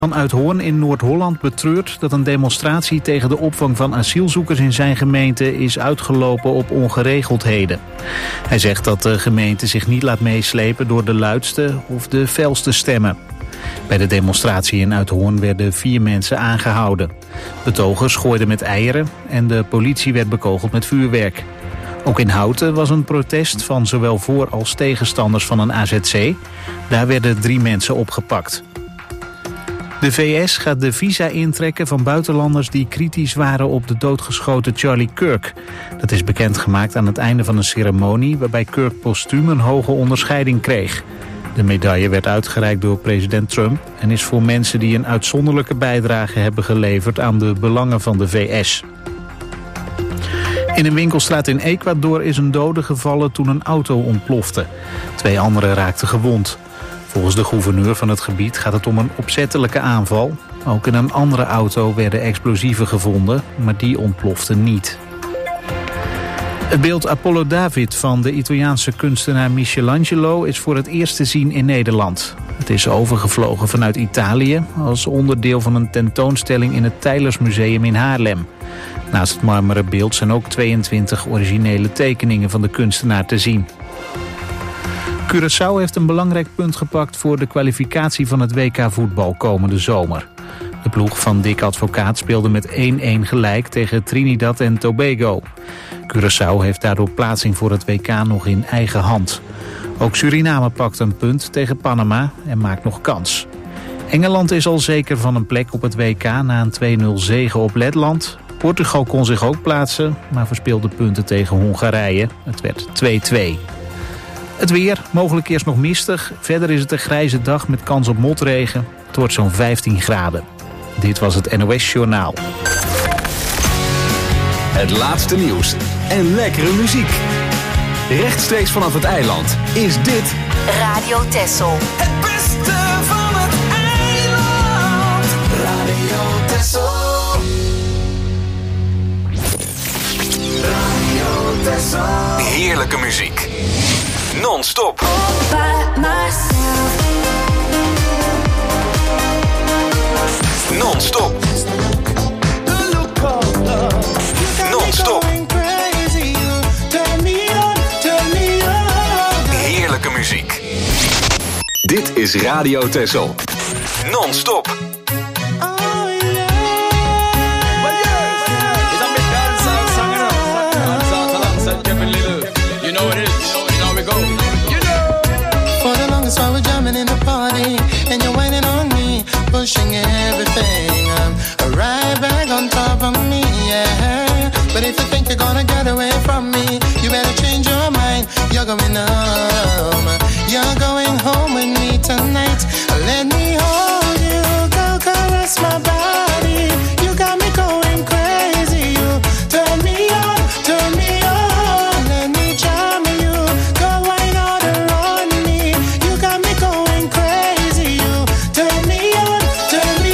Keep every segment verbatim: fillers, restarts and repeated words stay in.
Van Uithoorn in Noord-Holland betreurt dat een demonstratie tegen de opvang van asielzoekers in zijn gemeente is uitgelopen op ongeregeldheden. Hij zegt dat de gemeente zich niet laat meeslepen door de luidste of de felste stemmen. Bij de demonstratie in Uithoorn werden vier mensen aangehouden. Betogers gooiden met eieren en de politie werd bekogeld met vuurwerk. Ook in Houten was een protest van zowel voor- als tegenstanders van een A Z C. Daar werden drie mensen opgepakt. De V S gaat de visa intrekken van buitenlanders die kritisch waren op de doodgeschoten Charlie Kirk. Dat is bekendgemaakt aan het einde van een ceremonie waarbij Kirk postuum een hoge onderscheiding kreeg. De medaille werd uitgereikt door president Trump en is voor mensen die een uitzonderlijke bijdrage hebben geleverd aan de belangen van de V S. In een winkelstraat in Ecuador is een dode gevallen toen een auto ontplofte. Twee anderen raakten gewond. Volgens de gouverneur van het gebied gaat het om een opzettelijke aanval. Ook in een andere auto werden explosieven gevonden, maar die ontploften niet. Het beeld Apollo David van de Italiaanse kunstenaar Michelangelo is voor het eerst te zien in Nederland. Het is overgevlogen vanuit Italië als onderdeel van een tentoonstelling in het Tijlersmuseum in Haarlem. Naast het marmeren beeld zijn ook tweeëntwintig originele tekeningen van de kunstenaar te zien. Curaçao heeft een belangrijk punt gepakt voor de kwalificatie van het W K-voetbal komende zomer. De ploeg van Dick Advocaat speelde met één-één gelijk tegen Trinidad en Tobago. Curaçao heeft daardoor plaatsing voor het W K nog in eigen hand. Ook Suriname pakt een punt tegen Panama en maakt nog kans. Engeland is al zeker van een plek op het W K na een twee-nul zege op Letland. Portugal kon zich ook plaatsen, maar verspeelde punten tegen Hongarije. Het werd twee-twee. Het weer, mogelijk eerst nog mistig. Verder is het een grijze dag met kans op motregen. Het wordt zo'n vijftien graden. Dit was het N O S Journaal. Het laatste nieuws en lekkere muziek. Rechtstreeks vanaf het eiland is dit Radio Texel. Het beste van het eiland. Radio Texel. Radio Texel. heerlijke muziek. Non-stop. Non-stop. Non-stop. Heerlijke muziek. Dit is Radio Texel. Non-stop. So we're jamming in the party, and you're whining on me, pushing everything. Um, right back on top of me, yeah. But if you think you're gonna get away from me, you better change your mind. You're going home. You're going home with me tonight. Let me hold you, go caress my body. You got me going crazy. You turn me on, turn me on. Let me charm you, go wine all around me. You got me going crazy. You turn me on, turn me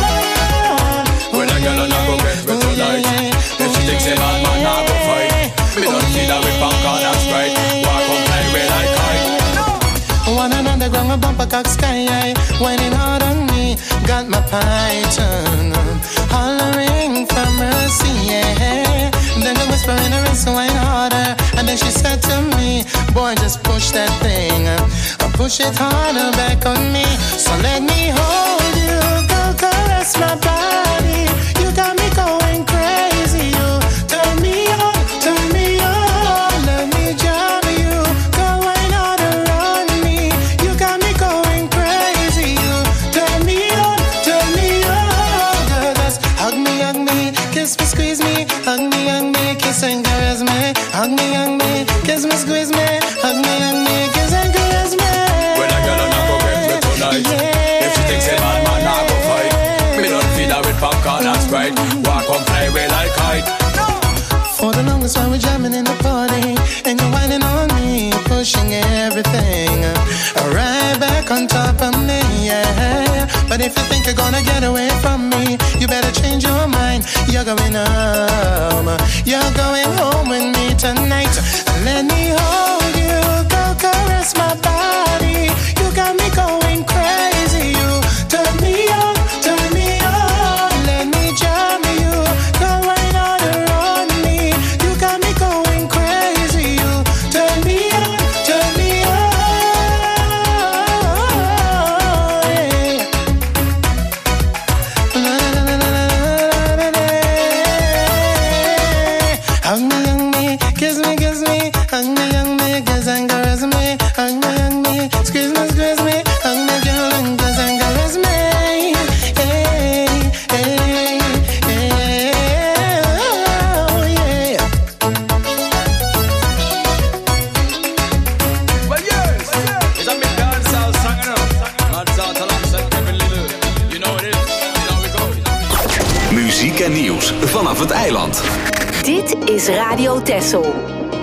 on. When I get on, I go get with tonight. If she thinks a man, man, I go fight. Me don't feel that with punk on and Sprite. Walk on play with like kite. One and underground, a bumper cock sky high, whining hard on me, got my python hollering for mercy, yeah. Then the whisper in her wrist, wine harder, and then she said to me, boy, just push that thing, or push it harder back on me. So let me hold you, go caress my body. You got me going crazy. You turn me on, turn me on. Let me jam you, go wine harder on me. You got me going crazy. You turn me on, turn me on. Girl, just hug me, hug me, kiss me, squeeze me, hug me, hug me, kiss and caress me, hug me, hug me, kiss me, squeeze me, hug me, hug me, kiss and caress me. When I get on, I go get with tonight. Yeah. If she thinks a man, man, I go fight. Me don't feel that with popcorn and Sprite. Walk on play with like kite. For the longest while we're jamming in the party, and you're whining on me, pushing everything right back on top of me, yeah. But if you think you're gonna get away from me, you better change your mind. You're going home. You're going home with me tonight. Let me hold you, go caress my body. You got me going crazy. You turn me on, weekendnieuws vanaf het eiland. Dit is Radio Texel.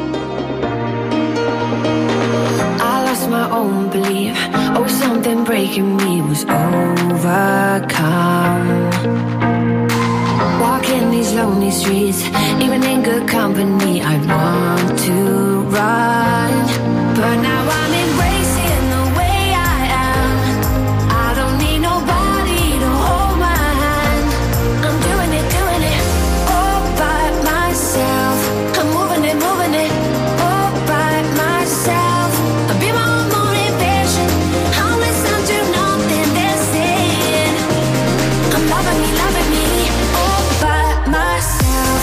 I lost my own belief. Oh, something breaking me was overcome. Walking these lonely streets, even in good company, I want to run. But now I'm embracing the way I am. I don't need nobody to hold my hand. I'm doing it, doing it all by myself. I'm moving it, moving it all by myself. I'll be my own motivation. I'll listen to nothing they're saying. I'm loving me, loving me all by myself.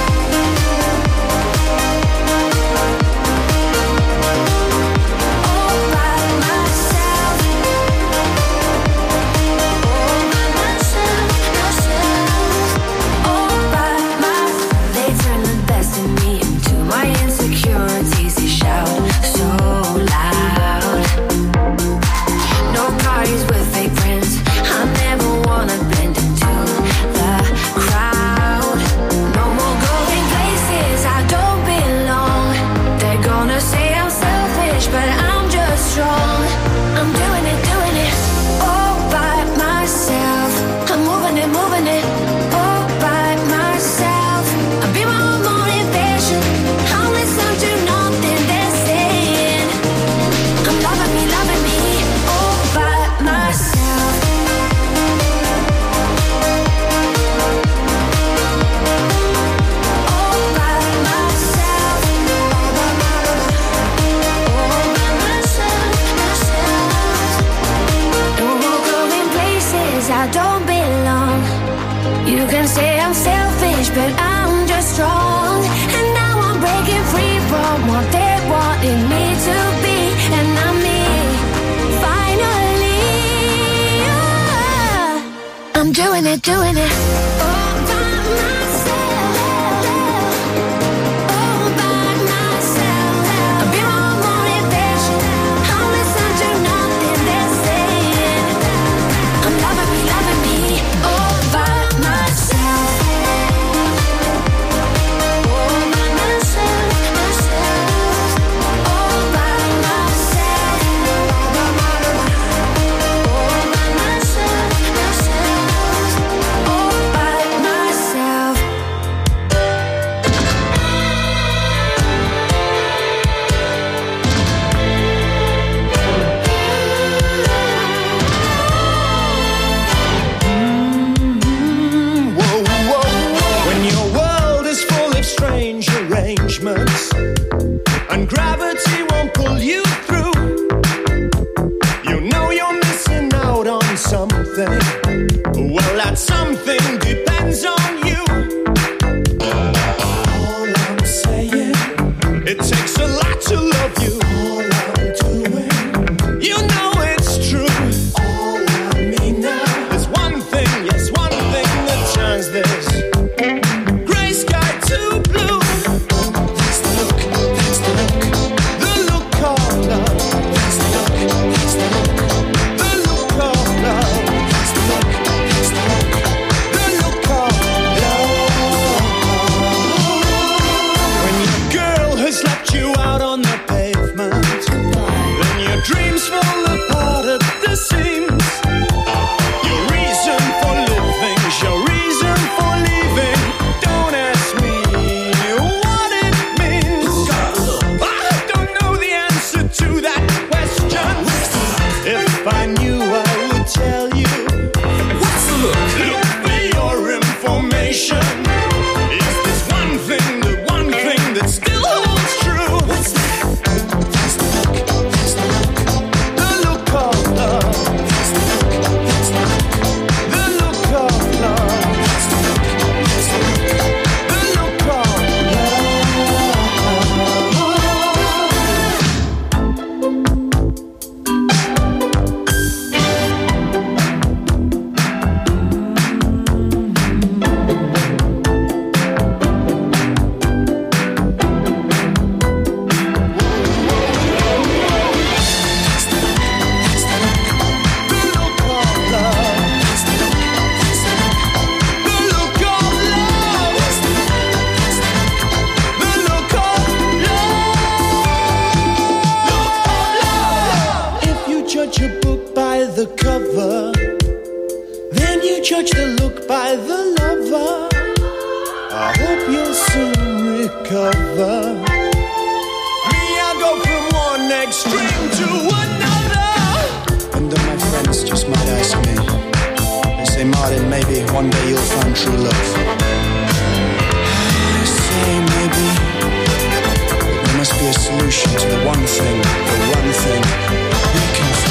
All by myself. All by myself, myself. All by myself. They turn the best in me into my insecurities. They shout so loud. No parties with fake friends. I never wanna blend into the crowd. No more going places I don't belong. They're gonna say I'm selfish, but I'm just strong. I'm doing it, doing it all by myself. I'm moving it, moving it all by myself. I'll be my own motivation. I'll listen to nothing they're saying. I'm loving me, loving me all by myself. All by myself. All by myself, myself. No more going places I don't belong. You can say I'm selfish, but I'm just strong. And now I'm breaking free from what they wanted me to be. And I'm me, finally. Yeah. I'm doing it, doing it all by myself. All by myself. I'll be my own motivation. I'll listen to nothing they're saying. I'm loving me, loving me all by myself. All by myself, myself. All by myself. All by myself, myself. All by myself. Whoa, whoa. When your world is full of strange arrangements and gravity won't pull you through, you know you're missing out on something. Well, that something depends on you. All I'm saying, it takes a lot to love you. All I'm doing, you know it's true. All I mean now is one thing, yes, one thing that turns this gray sky to blue. That's the look, that's the look, the look of love. That's the look, that's the look, the look of love. That's the look, that's the look, the look of love. judge the look by the lover. I hope you'll soon recover. Me, I go from one extreme to another. And then my friends just might ask me. They say, Martin, maybe one day you'll find true love. I say maybe, but there must be a solution to the one thing, the one thing we can find.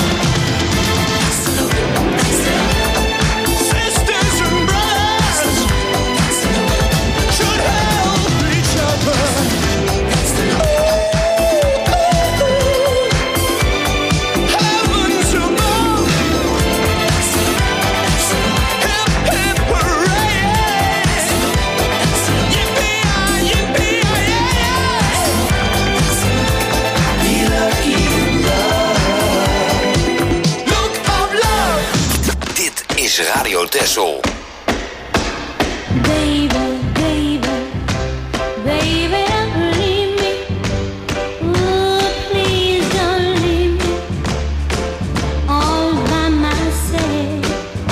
Radio Texel. Baby, baby, baby, don't leave me. Ooh, please don't leave me all by myself.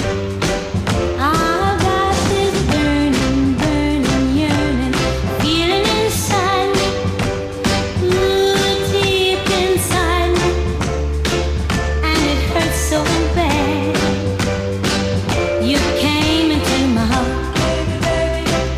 I've got this burning, burning, yearning feeling inside me. Ooh, deep inside me, and it hurts so bad. You came into my heart,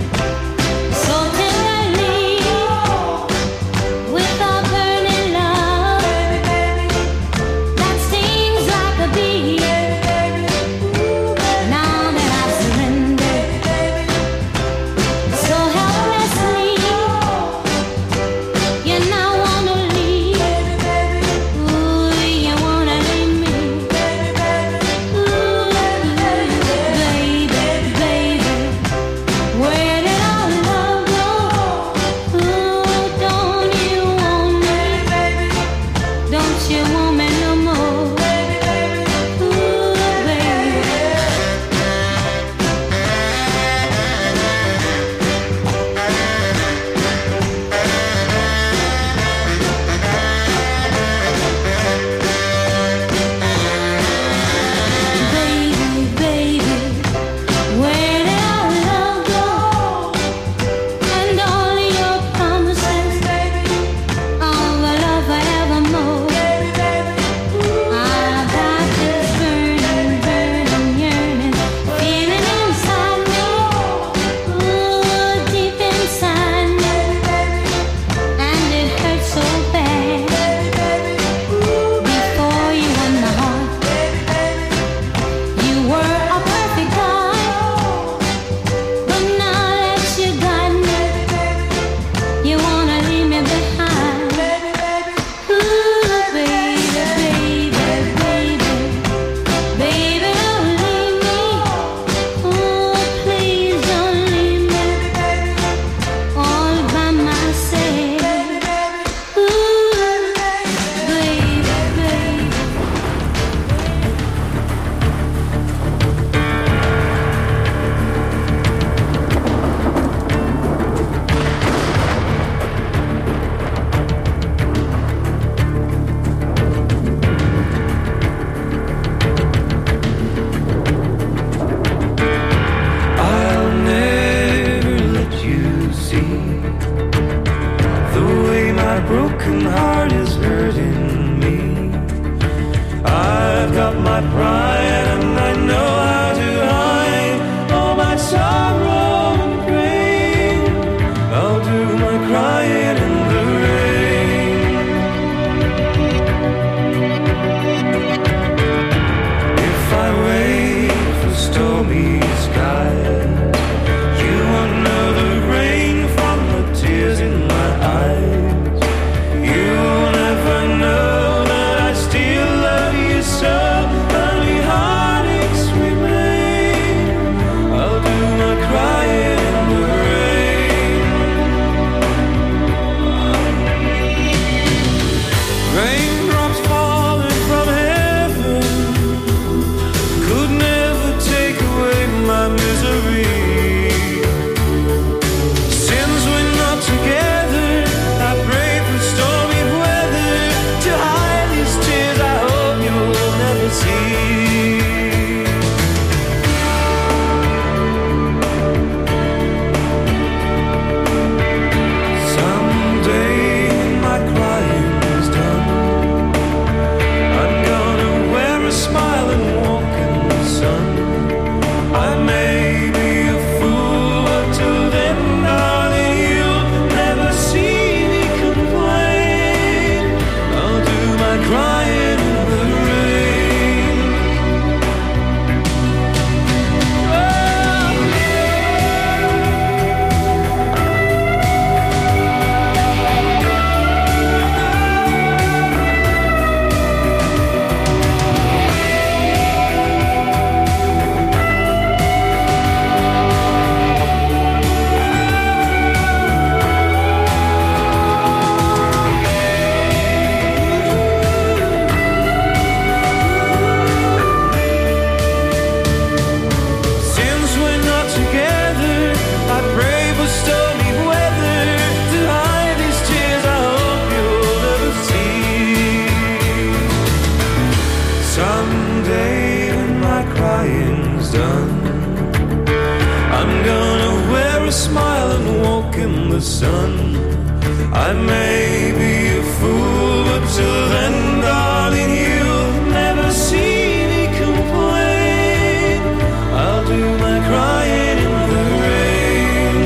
done. I'm gonna wear a smile and walk in the sun. I may be a fool, but till then, darling, you'll never see me complain. I'll do my crying in the rain.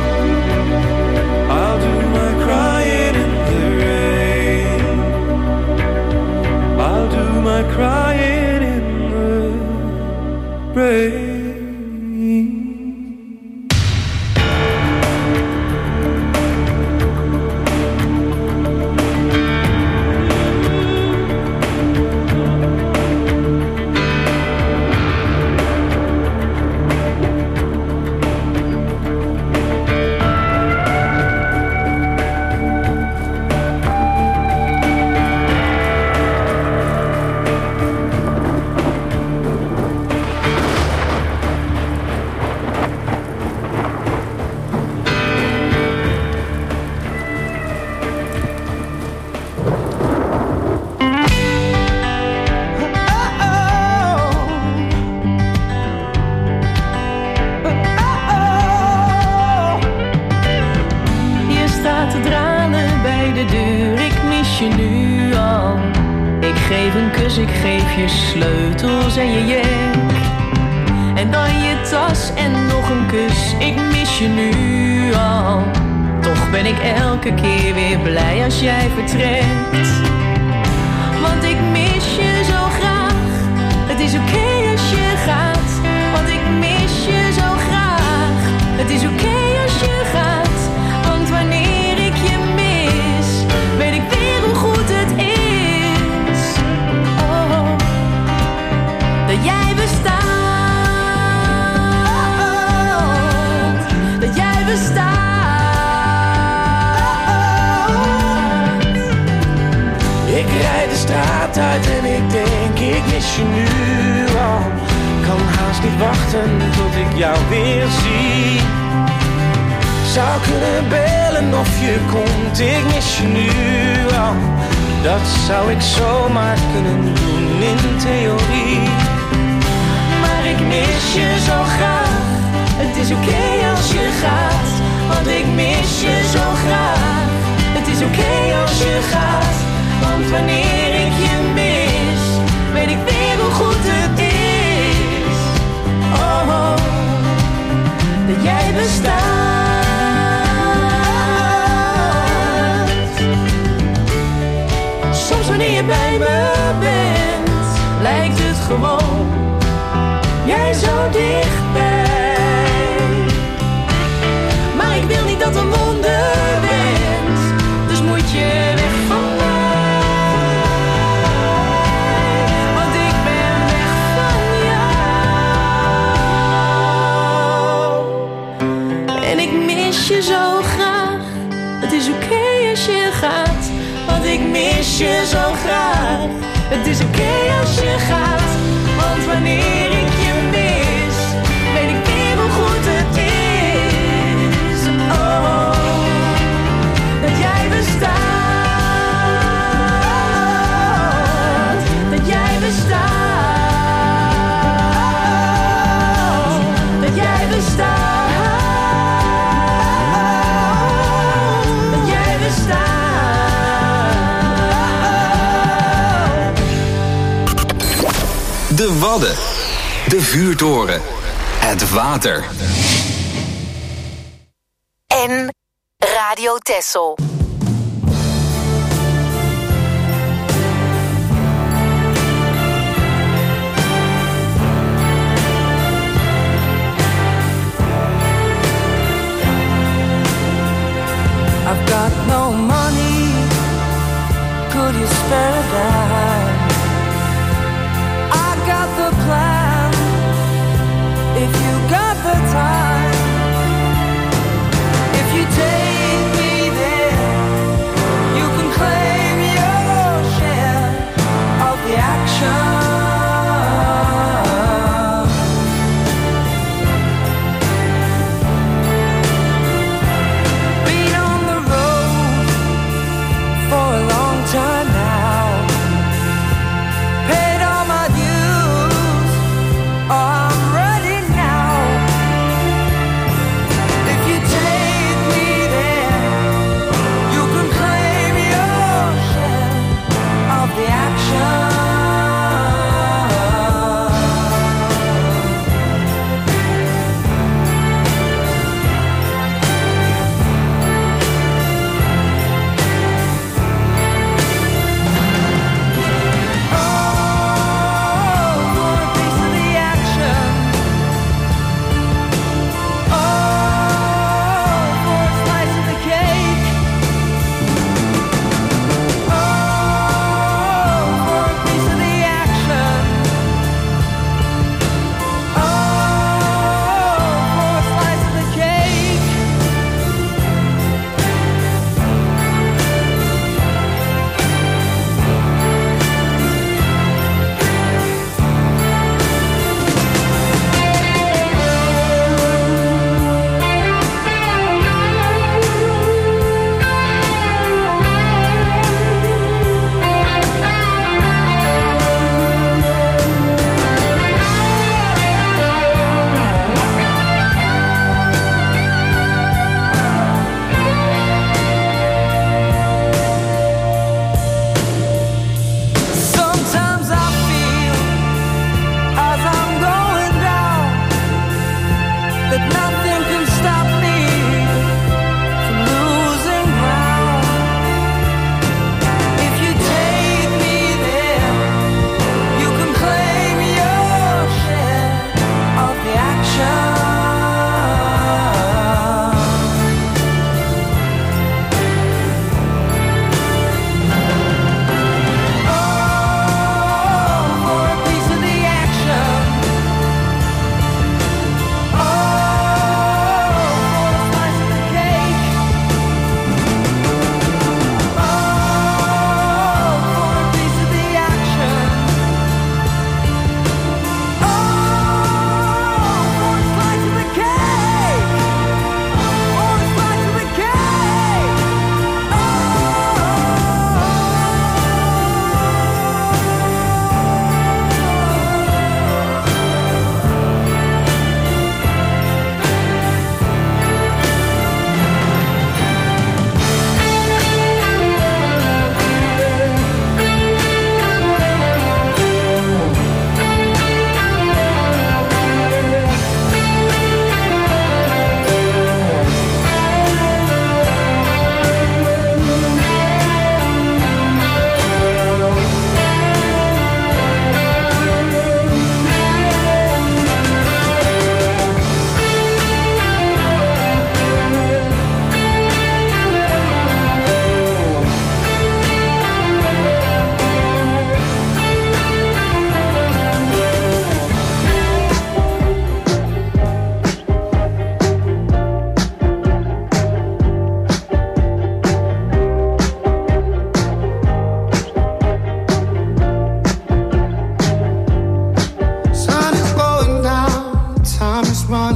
I'll do my crying in the rain. I'll do my crying in the rain. Ik geef je sleutels en je jek. En dan je tas en nog een kus. Ik mis je nu al. Toch ben ik elke keer weer blij als jij vertrekt. Want ik mis je zo graag. Het is oké okay als je gaat. Want ik mis je zo graag. Het is oké okay als je gaat. Want wanneer ik je mis, weet ik weer hoe goed het is. Dat jij bestaat, dat jij bestaat. Ik rijd de straat uit en ik denk, ik mis je nu al. Kan haast niet wachten tot ik jou weer zie. Zou kunnen bellen of je komt, ik mis je nu al. Dat zou ik zomaar kunnen doen in theorie. Ik mis je zo graag, het is oké okay als je gaat. Want ik mis je zo graag, het is oké okay als je gaat. Want wanneer ik je mis, weet ik weer hoe goed het is. Oh, oh dat jij bestaat. Soms wanneer je bij me bent, lijkt het gewoon jij zo dichtbij. Maar ik wil niet dat een wonder bent. Dus moet je weg van mij. Want ik ben weg van jou. En ik mis je zo graag. Het is oké okay als je gaat. Want ik mis je zo graag. Het is oké okay als je gaat. Want wanneer ik je mis, weet ik weer hoe goed het is. Oh, dat jij bestaat. Dat jij bestaat. Dat jij bestaat. Dat jij bestaat. De Wadden. De vuurtoren. Het water. En Radio Texel. I've got no money. Could you spare a dime? I got the plan. If you got the time, if you take me there, you can claim your share of the action. Been on the road for a long time now. Paid all my dues. Oh, I'm ready.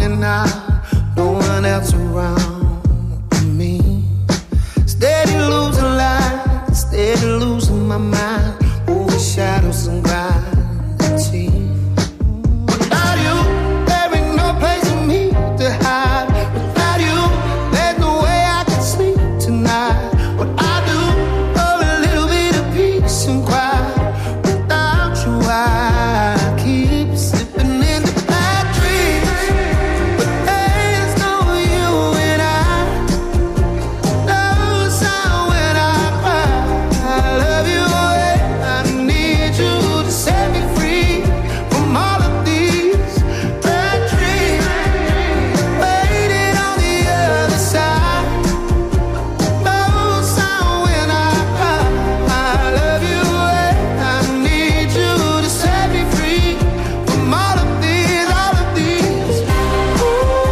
and out, no one else around me. Steady losing light, steady losing my mind, over shadows and gravity. Without you, there ain't no place for me to hide. Without you, there's no way I can sleep tonight. What I do, oh, a little bit of peace and quiet. Without you, I keep slipping into bad dreams. But there's no you and I. No sound when I cry. I love you and I need you to set me free from all of these bad dreams. Waiting on the other side. No sound when I cry. I love you and I need you to set me free from all of these, all of these. Ooh,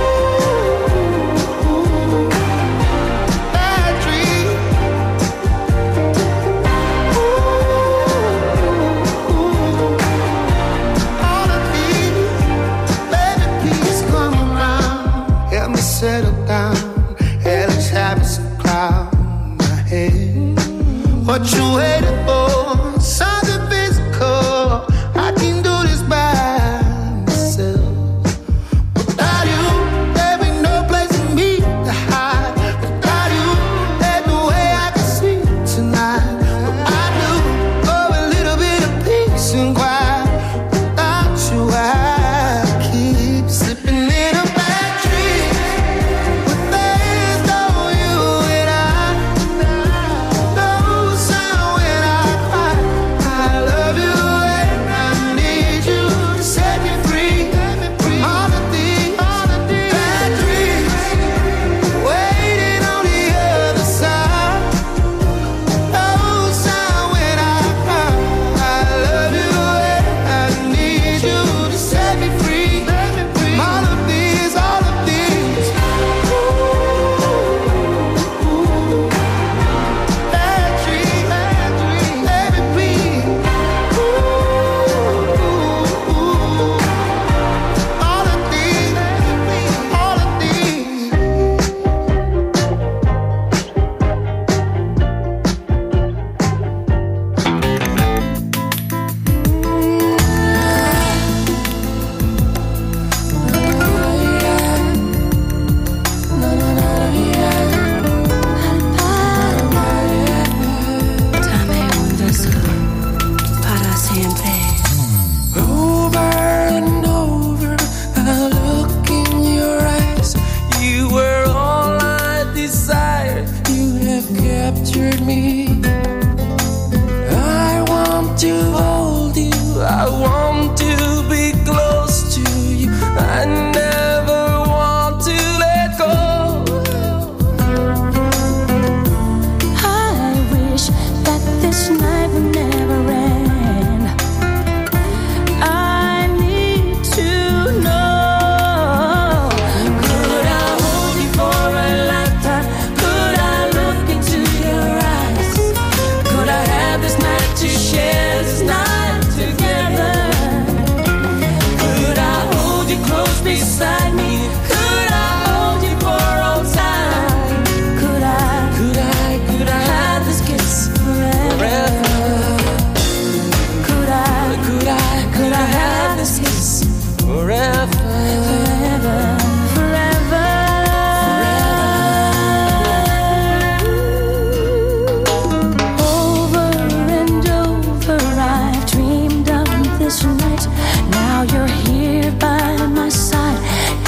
bad dreams. All of these, baby, please come around. Help me settle down. Hellish habits and cloud my head. What you waiting for? Something physical. I can do this by myself. Without you, there ain't no place for me to hide. Without you, there's no way I can sleep tonight. But I do, oh, a little bit of peace and quiet. Without you, I keep slipping in a bad dream. But there's no you and I. No sound when I cry. I love you and I need you to set me free from all of these, all of these bad dreams. Waiting on the other side. No sound when I cry. I love you and I need you to set me free from all of these, all of these. Ooh, bad dreams, bad dreams, baby, please. Ooh, all of these, all of these. Dame un beso para siempre. Over and over, I look in your eyes. You were all I desired. You have captured me. I want to hold you. I want to be close to you. I never want to let go. I wish that this night would never end. I need to know. Could I hold you for a lifetime? Could I look into your eyes? Could I have this night to share this night together? Could I hold you close beside me? Could I hold you for all time? Could I, Could I, could I have this kiss forever? Could I, Could I, could I have this kiss forever? forever, forever? Over and over, I've dreamed of this night. Now you're here by my side.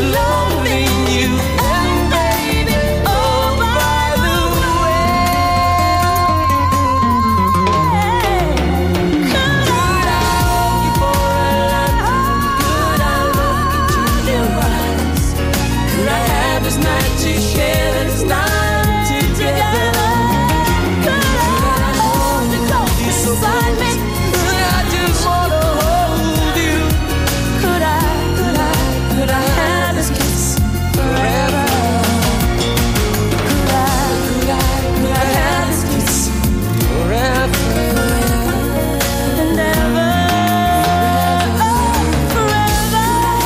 loving you. And baby, oh by the way, could I love you for a lifetime? Could I look into your eyes? Could I have this night to share this night together? Could I hold you close beside me? Could I just wanna hold you? Could I, could I, could I have this kiss forever? Could I, could I, could I have this kiss forever and ever? Oh, forever.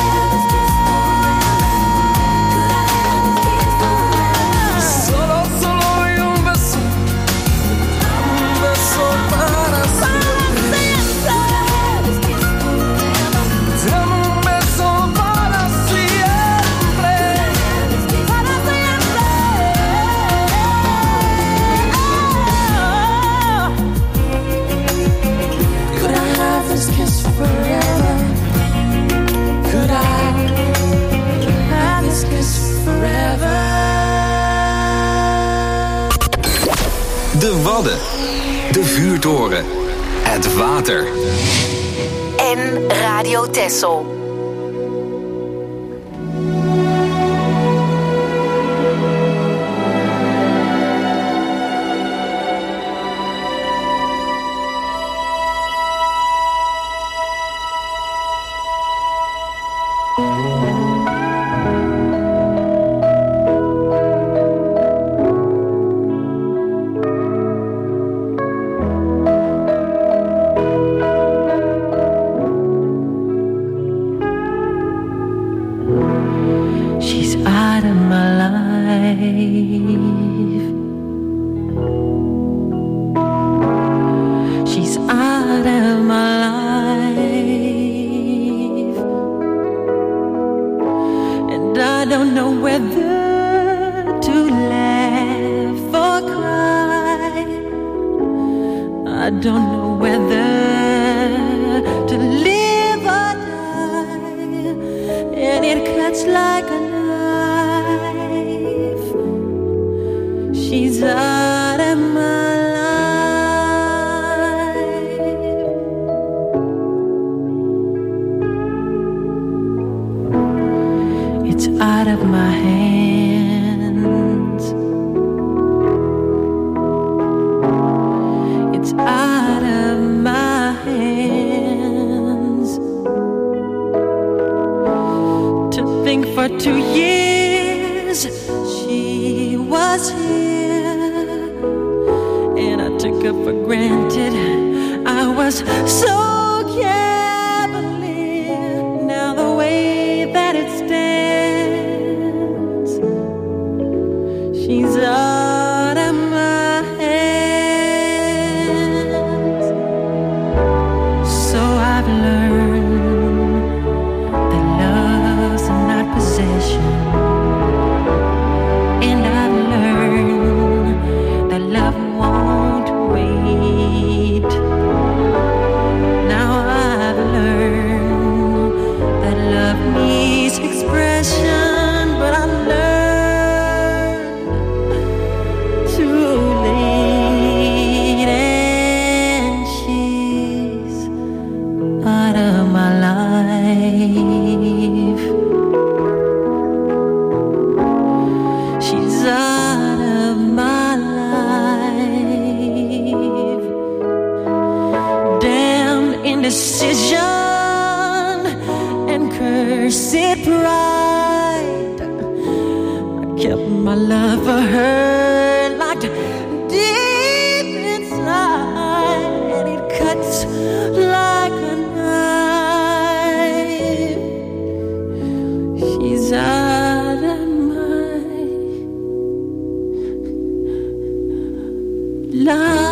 Solo, solo y un beso, un beso para siempre. Dame un beso para siempre, para siempre. Could I have this kiss forever? Could I have this kiss forever? De Wadden. De vuurtoren. Het water. En Radio Texel. She's out of my life. She's out of my life. And I don't know whether to laugh or cry. I don't know whether to live or die. And it cuts like a knife. She's out of my life. It's out of my hands. It's out of my hands. To think for two years she was here, and I took her for granted. I was so cavalier. Now the way that it stands, she's out of my hands. So I've learned that love's not possession, and I've learned that love won't wait. Now I've learned that love needs expression, but I learned too late, and she's out of my life. She's out of my life. Damn indecision and cursed pride. I kept my love for her locked deep inside, and it cuts like a knife. She's out of my life.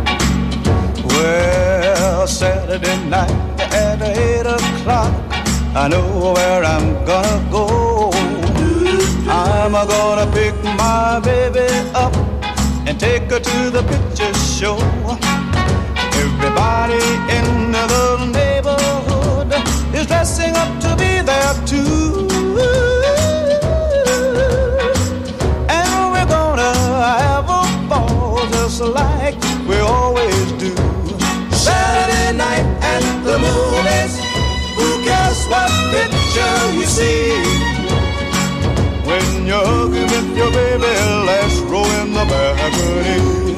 Well, Saturday night at eight o'clock, I I know where I'm gonna go. I'm gonna pick my baby up and take her to the picture show. Everybody in the neighborhood is dressing up to be there too. And we're gonna have a ball just like we always do. Saturday night at the movies, who cares what picture you see? When you're hugging with your baby, let's roll in the balcony.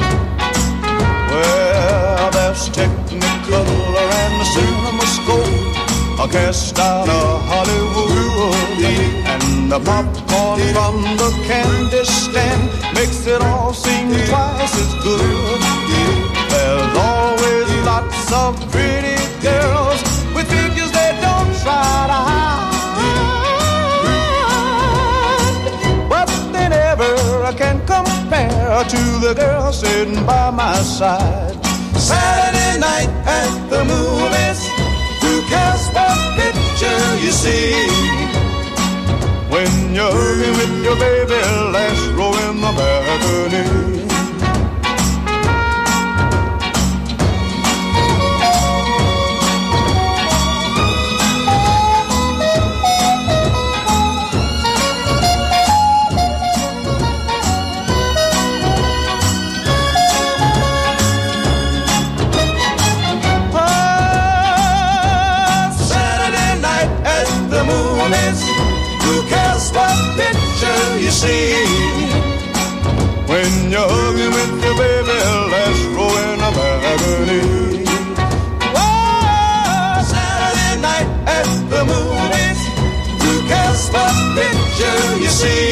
Well, there's Technicolor and the CinemaScope, a cast out of Hollywood, and the popcorn from the candy stand makes it all seem twice as good. There's always lots of pretty girls with figures they don't try to hide, but they never can compare to the girl sitting by my side. Saturday night at the movies, who cares what picture you see? When you're hugging with your baby, let's roll in the balcony. Who cares what picture you see? When you're hugging with your baby, let's roll in a balcony. Whoa, Saturday night at the movies, who cares what picture you see?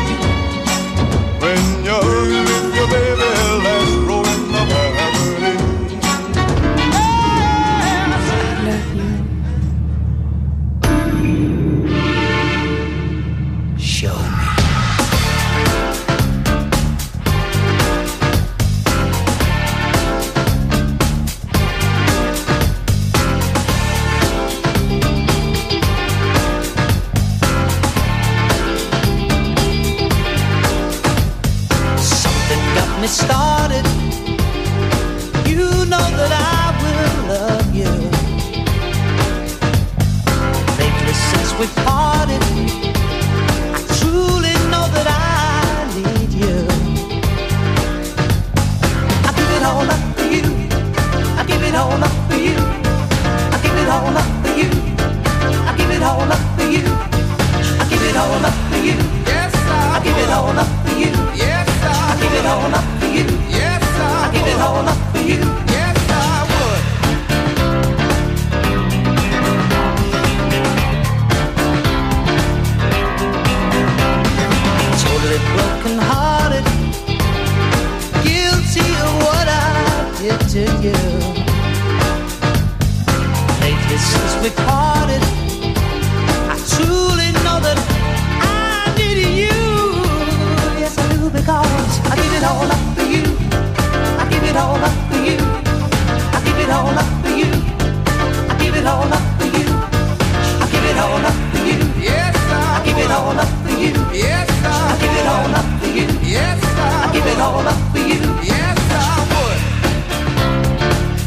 When you're hugging with your baby, let's roll in the balcony. Started, you know that I will love you. Lately since we parted, I truly know that I need you. I give it all up for you. I give it all up for you. I give it all up for you. I give it all up for you. I give it all up for you. Yes, I give it all up for you. Yes, I give it all up for you. Yes, I give it all up for you. Yes, I would. Totally broken hearted, guilty of what I did to you. Lately since we parted, I truly know that I need you. Yes, I do, because I give it all up for you. I give it all up for you. I give it all up for you. I give it all up for you. I give it all up for you. Yes, I give it all up for you. Yes, I give it all up for you. Yes, I give it all up for you. Yes, I would.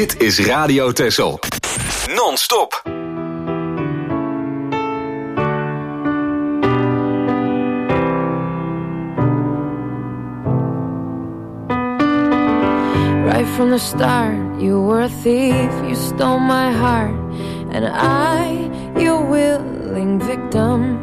Dit is Radio Texel. Non-stop. Right from the start, you were a thief, you stole my heart, and I, your willing victim.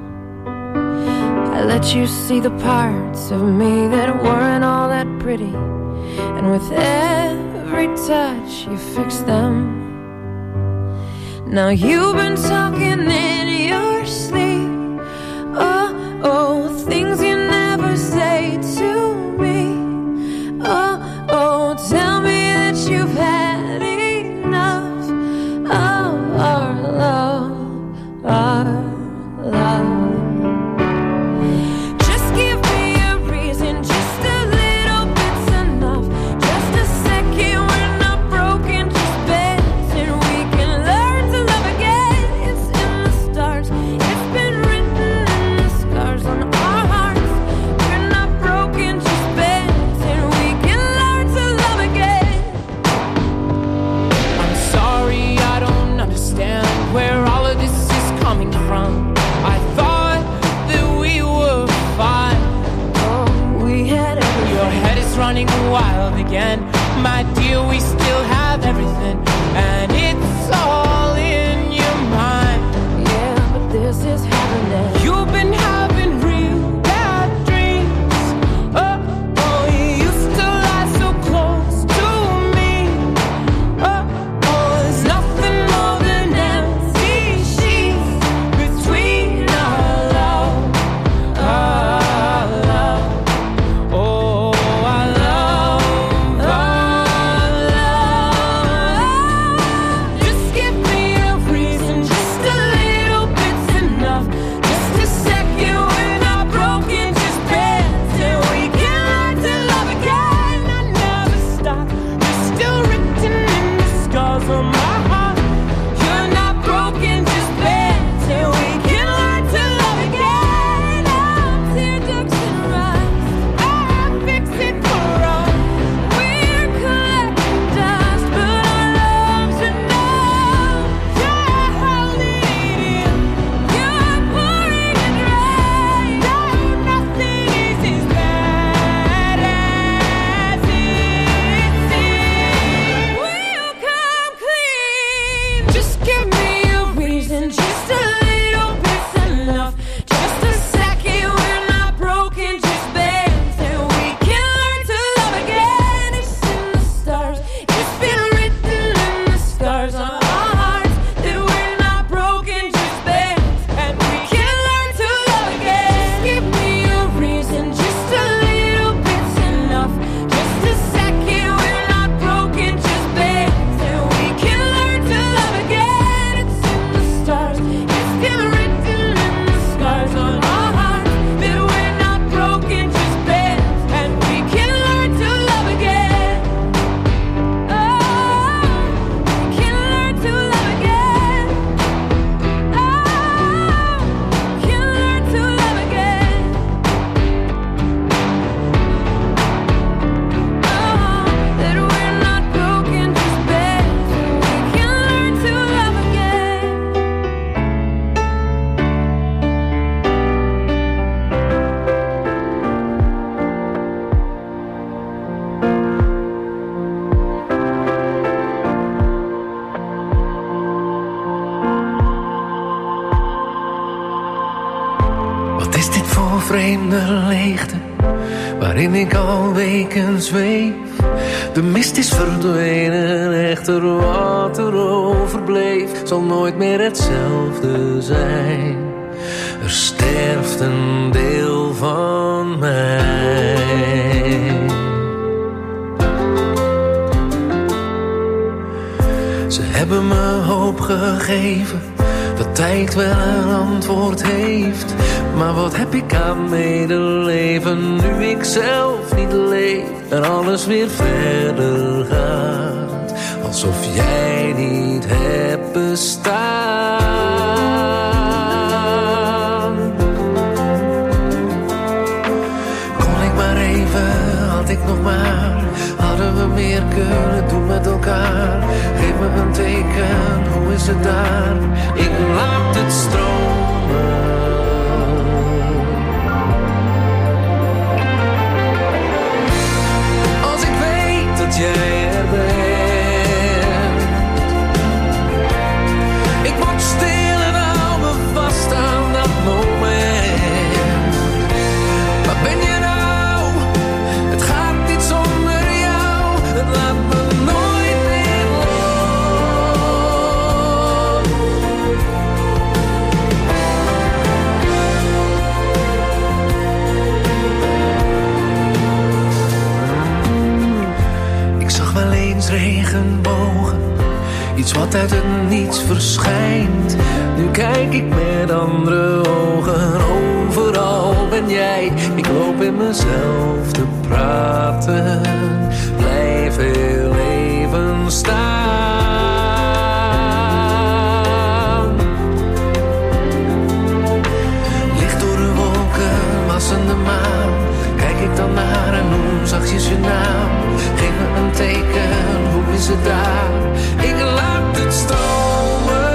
I let you see the parts of me that weren't all that pretty, and with every touch you fixed them. Now you've been talking in your sleep, oh, oh, things you never say to me, oh, oh, tell me that you've had enough of our love, our love. Running wild again, my dear, we still have everything, and it's all in your mind. Yeah, but this is happening. You've been having real bad dreams. Oh, oh, you used to lie so close to me. Oh, oh, there's nothing more than empty sheets between our love, our love. Oh, vreemde leegte waarin ik al weken zweef. De mist is verdwenen, echter wat er overbleef zal nooit meer hetzelfde zijn. Er sterft een deel van mij. Ze hebben me hoop gegeven dat tijd wel een antwoord heeft. Maar wat heb ik aan medeleven nu ik zelf niet leef en alles weer verder gaat, alsof jij niet hebt bestaan. Kon ik maar even, had ik nog maar, hadden we meer kunnen doen met elkaar. Iets wat uit het niets verschijnt. Nu kijk ik met andere ogen. Overal ben jij. Ik loop in mezelf te praten. Blijf heel even staan. Licht door de wolken, wassende maan. Kijk ik dan naar en noem zachtjes je naam. Geef me een teken, hoe is het daar? Ik laat het stromen.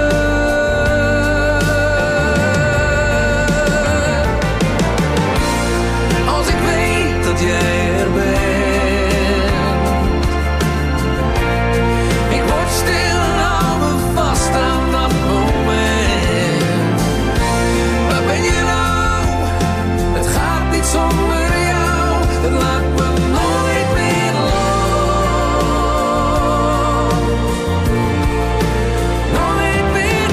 Als ik weet dat jij er bent. Ik word stil, hou me vast aan dat moment. Waar ben je nou? Het gaat niet zonder jou. Het laat me nooit meer los. Nooit meer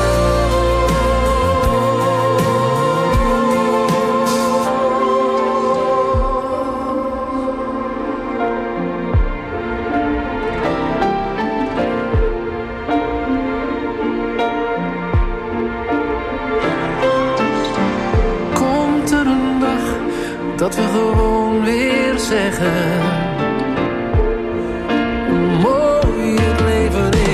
Komt er een dag dat we gewoon weer zeggen hoe mooi het leven is.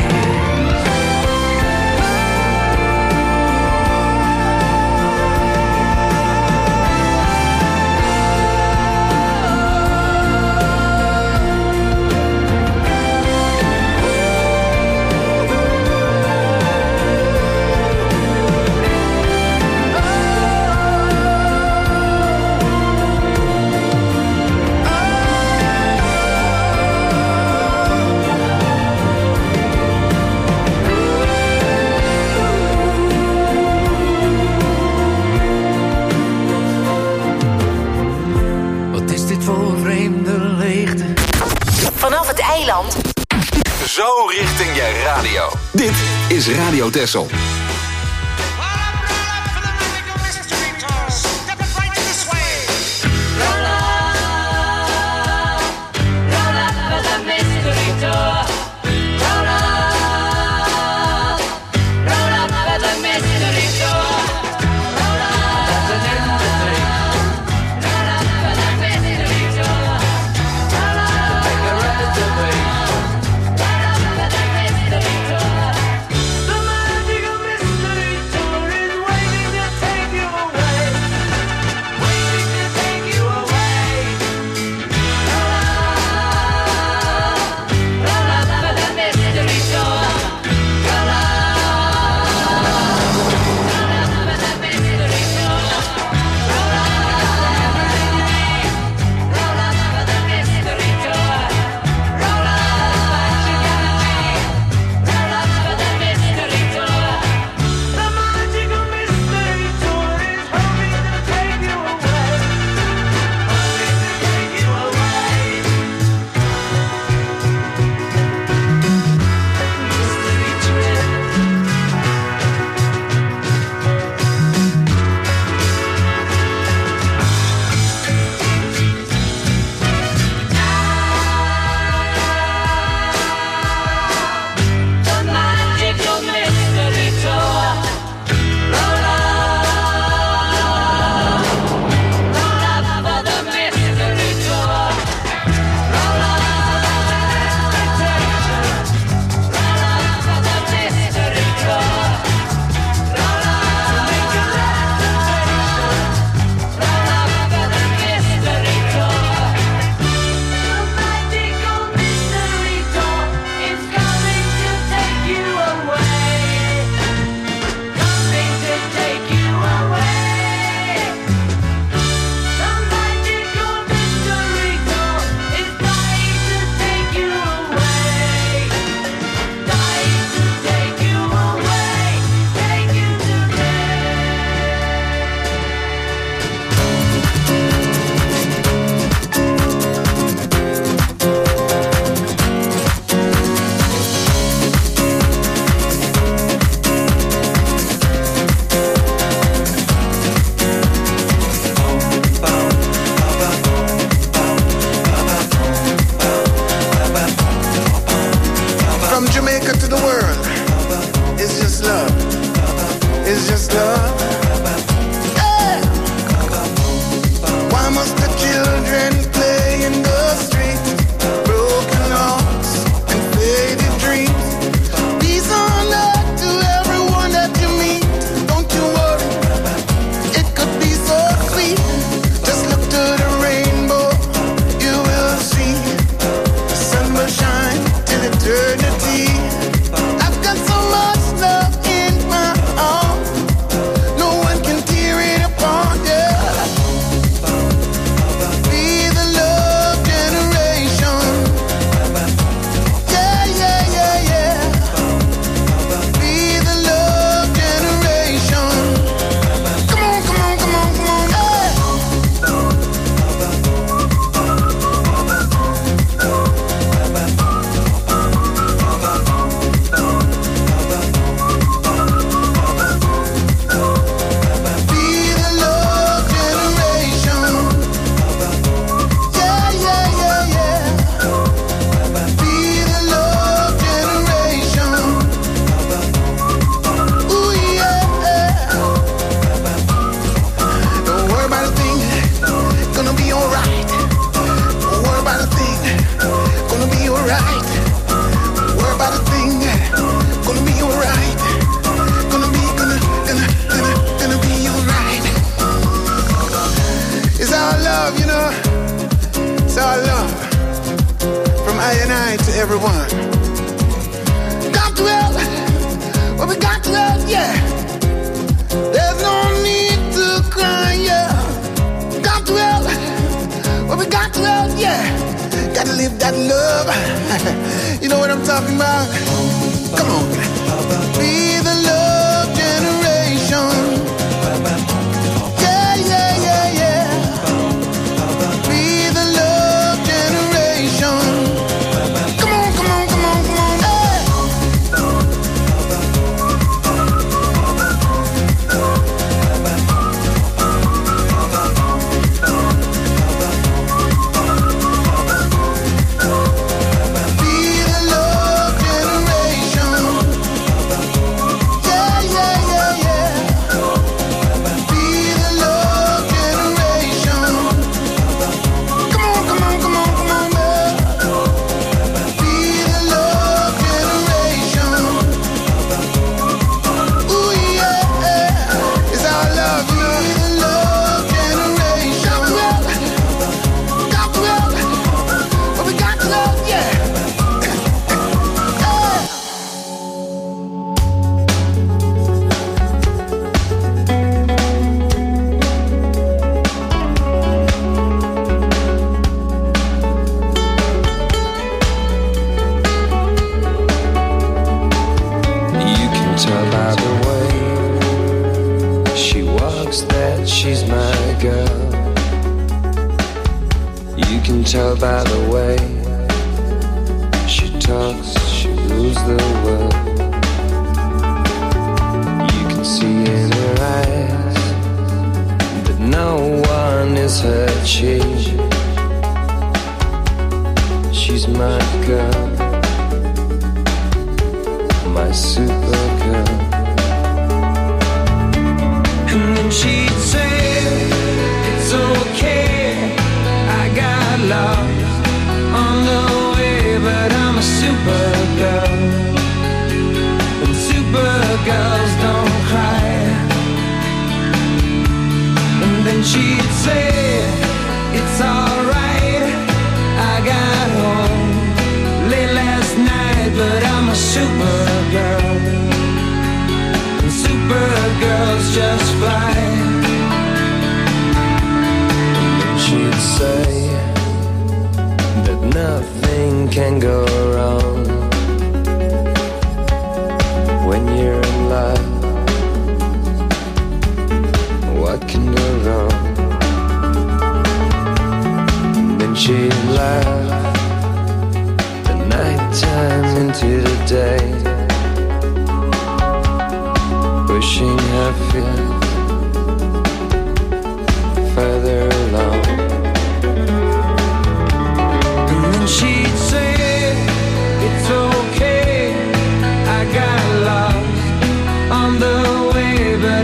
Wat is dit voor vreemde leegte? Vanaf het eiland. Zo richting je radio. Dit is Radio Texel. The magic of mystery. is just love. Hey. Why must the children play in the street? Broken hearts and faded dreams. Peace on earth to everyone that you meet. Don't you worry, it could be so sweet. Just look to the rainbow, you will see. The sun will shine till eternity. I've got so much love in my heart, no one can tear it apart, yeah. Be the love generation. Yeah, yeah, yeah, yeah. Be the love generation. Come on, come on, come on, come on, yeah. Be the love generation. Yeah, yeah, yeah, yeah. Be the love generation. Ooh, yeah. Don't worry about a thing, gonna be alright. Don't worry about a thing, gonna be alright. Don't worry about a thing, gonna be alright. Gonna be, gonna, gonna, gonna, gonna be alright. It's our love, you know. It's our love. From I and I to everyone. Got to help. Well, we got to help, yeah. There's no need to cry, yeah. Got to help. Well, we got to help, yeah. Gotta live that love. You know what I'm talking about? Come on. Be the love generation. Yeah, yeah, yeah, yeah. Be the love generation. Come on, come on, come on, come on. Hey. Be the love generation. Yeah, yeah, yeah, yeah. Be the love generation. Come on, come on, come on, come on, man. Be the love generation. Ooh, yeah. It's our love, you know. Be the love generation. Got to help. Got to help. But we got to love, yeah. You can tell by the way she walks that she's my girl. You can tell by the way she talks, she rules the world. You can see in her eyes that no one is her chief. She's my girl, my super girl. And then she'd say, it's okay, I got lost on the way, but I'm a super girl. And super girls don't cry. And then she'd say, it's alright, I got home late last night, but I'm a super girl. And super girls just fly. And then she'd say that nothing can go wrong when you're in love. What can go wrong? And then she'd laugh the night time into the day, pushing her feet further along. And then she'd say, it's okay, I got lost on the way, but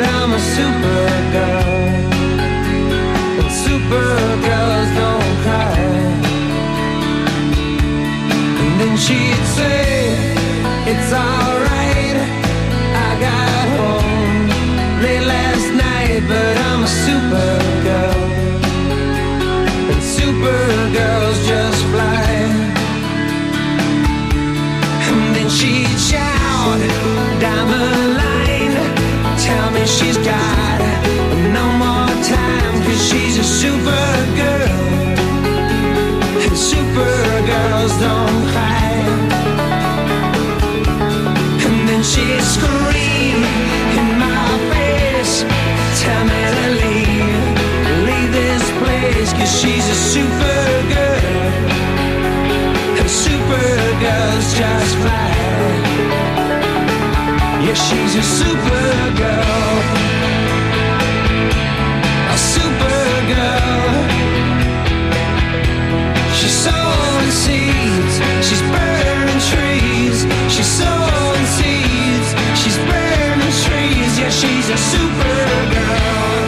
Supergirl,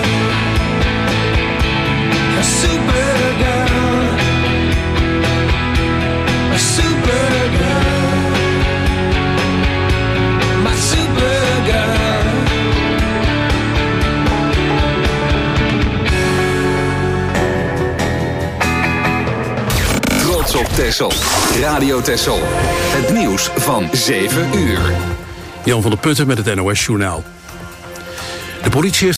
a supergirl, a supergirl, my supergirl. Trots op Texel. Radio Texel. Het nieuws van zeven uur. Jan van der Putten met het N O S Journaal. De politie heeft